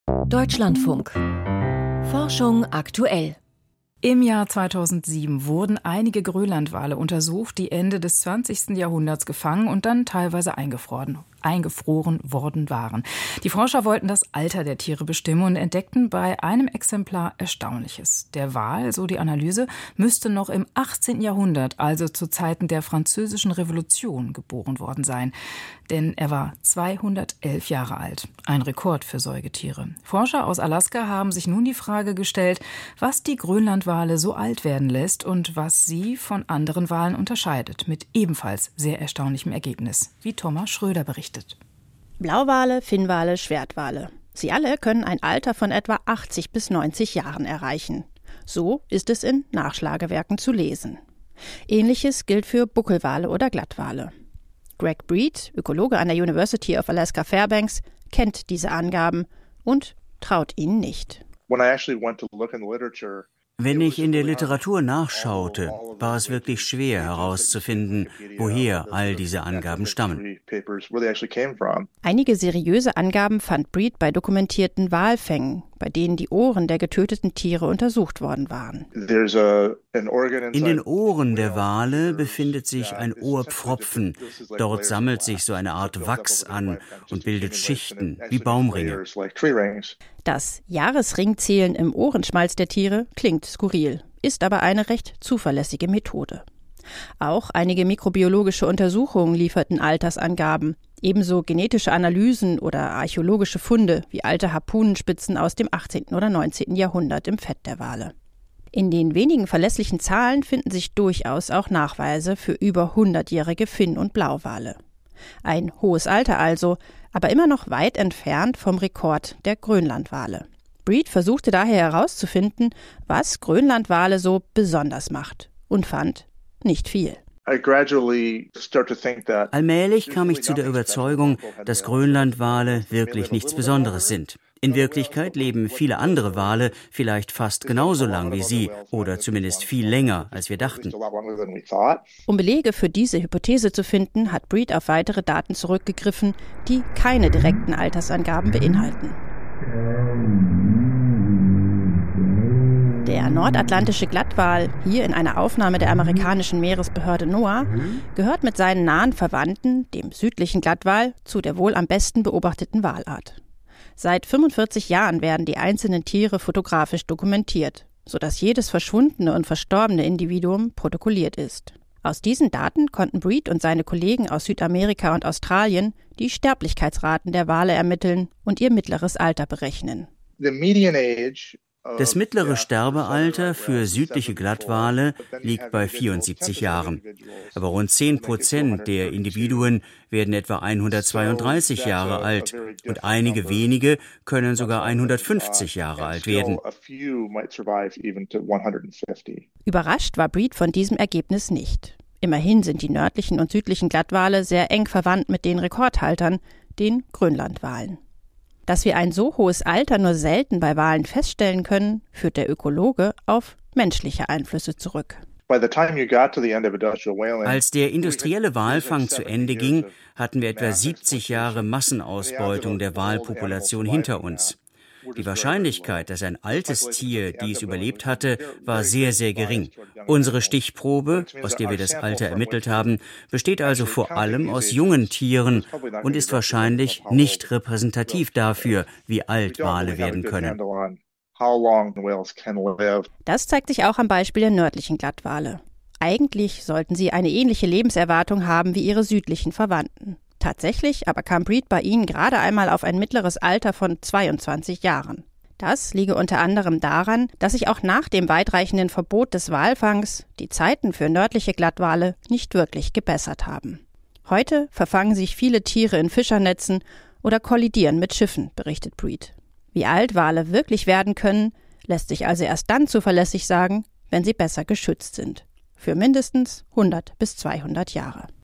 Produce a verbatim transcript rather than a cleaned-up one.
Deutschlandfunk. Forschung aktuell. Im Jahr zweitausendsieben wurden einige Grönlandwale untersucht, die Ende des zwanzigsten Jahrhunderts gefangen und dann teilweise eingefroren, eingefroren worden waren. Die Forscher wollten das Alter der Tiere bestimmen und entdeckten bei einem Exemplar Erstaunliches. Der Wal, so die Analyse, müsste noch im achtzehnten Jahrhundert, also zu Zeiten der Französischen Revolution, geboren worden sein. Denn er war zweihundertelf Jahre alt. Ein Rekord für Säugetiere. Forscher aus Alaska haben sich nun die Frage gestellt, was die Grönlandwale so alt werden lässt und was sie von anderen Walen unterscheidet. Mit ebenfalls sehr erstaunlichem Ergebnis, wie Thomas Schröder berichtet. Blauwale, Finnwale, Schwertwale. Sie alle können ein Alter von etwa achtzig bis neunzig Jahren erreichen. So ist es in Nachschlagewerken zu lesen. Ähnliches gilt für Buckelwale oder Glattwale. Greg Breed, Ökologe an der University of Alaska Fairbanks, kennt diese Angaben und traut ihnen nicht. Wenn ich in der Literatur nachschaute, war es wirklich schwer herauszufinden, woher all diese Angaben stammen. Einige seriöse Angaben fand Breed bei dokumentierten Walfängen, bei denen die Ohren der getöteten Tiere untersucht worden waren. In den Ohren der Wale befindet sich ein Ohrpfropfen. Dort sammelt sich so eine Art Wachs an und bildet Schichten wie Baumringe. Das Jahresringzählen im Ohrenschmalz der Tiere klingt skurril, ist aber eine recht zuverlässige Methode. Auch einige mikrobiologische Untersuchungen lieferten Altersangaben, ebenso genetische Analysen oder archäologische Funde wie alte Harpunenspitzen aus dem achtzehnten oder neunzehnten Jahrhundert im Fett der Wale. In den wenigen verlässlichen Zahlen finden sich durchaus auch Nachweise für über hundertjährige Finn- und Blauwale. Ein hohes Alter also, aber immer noch weit entfernt vom Rekord der Grönlandwale. Breed versuchte daher herauszufinden, was Grönlandwale so besonders macht und fand nicht viel. Allmählich kam ich zu der Überzeugung, dass Grönlandwale wirklich nichts Besonderes sind. In Wirklichkeit leben viele andere Wale vielleicht fast genauso lang wie sie oder zumindest viel länger, als wir dachten. Um Belege für diese Hypothese zu finden, hat Breed auf weitere Daten zurückgegriffen, die keine direkten Altersangaben beinhalten. Der nordatlantische Glattwal, hier in einer Aufnahme der amerikanischen Meeresbehörde NOAA, gehört mit seinen nahen Verwandten, dem südlichen Glattwal, zu der wohl am besten beobachteten Walart. Seit fünfundvierzig Jahren werden die einzelnen Tiere fotografisch dokumentiert, sodass jedes verschwundene und verstorbene Individuum protokolliert ist. Aus diesen Daten konnten Breed und seine Kollegen aus Südamerika und Australien die Sterblichkeitsraten der Wale ermitteln und ihr mittleres Alter berechnen. Das mittlere Sterbealter für südliche Glattwale liegt bei vierundsiebzig Jahren. Aber rund zehn Prozent der Individuen werden etwa hundertzweiunddreißig Jahre alt und einige wenige können sogar hundertfünfzig Jahre alt werden. Überrascht war Breed von diesem Ergebnis nicht. Immerhin sind die nördlichen und südlichen Glattwale sehr eng verwandt mit den Rekordhaltern, den Grönlandwalen. Dass wir ein so hohes Alter nur selten bei Walen feststellen können, führt der Ökologe auf menschliche Einflüsse zurück. Als der industrielle Walfang zu Ende ging, hatten wir etwa siebzig Jahre Massenausbeutung der Walpopulation hinter uns. Die Wahrscheinlichkeit, dass ein altes Tier dies überlebt hatte, war sehr, sehr gering. Unsere Stichprobe, aus der wir das Alter ermittelt haben, besteht also vor allem aus jungen Tieren und ist wahrscheinlich nicht repräsentativ dafür, wie alt Wale werden können. Das zeigt sich auch am Beispiel der nördlichen Glattwale. Eigentlich sollten sie eine ähnliche Lebenserwartung haben wie ihre südlichen Verwandten. Tatsächlich aber kam Breed bei ihnen gerade einmal auf ein mittleres Alter von zweiundzwanzig Jahren. Das liege unter anderem daran, dass sich auch nach dem weitreichenden Verbot des Walfangs die Zeiten für nördliche Glattwale nicht wirklich gebessert haben. Heute verfangen sich viele Tiere in Fischernetzen oder kollidieren mit Schiffen, berichtet Breed. Wie alt Wale wirklich werden können, lässt sich also erst dann zuverlässig sagen, wenn sie besser geschützt sind. Für mindestens hundert bis zweihundert Jahre.